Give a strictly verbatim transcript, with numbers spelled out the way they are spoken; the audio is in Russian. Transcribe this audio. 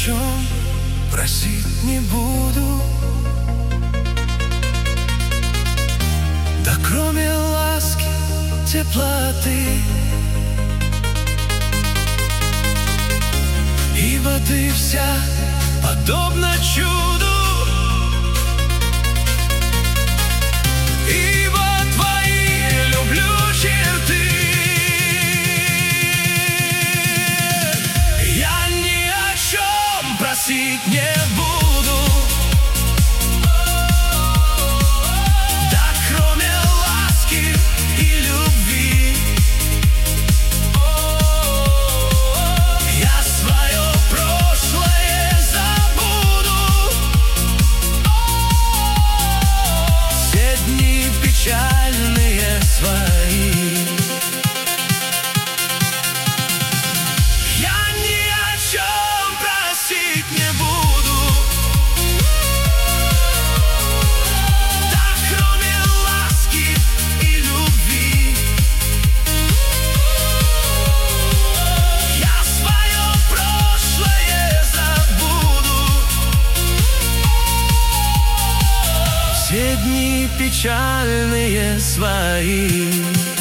чем просить не буду. Да кроме ласки, теплоты, ибо ты вся подобна чуду. Ибо твои люблю черты, я ни о чем просить не буду. Да кроме ласки и любви, я свое прошлое забуду. Все дни печальные свои, я ни о чем просить не буду. Да кроме ласки и любви, я свое прошлое забуду. Все дни печальные свои.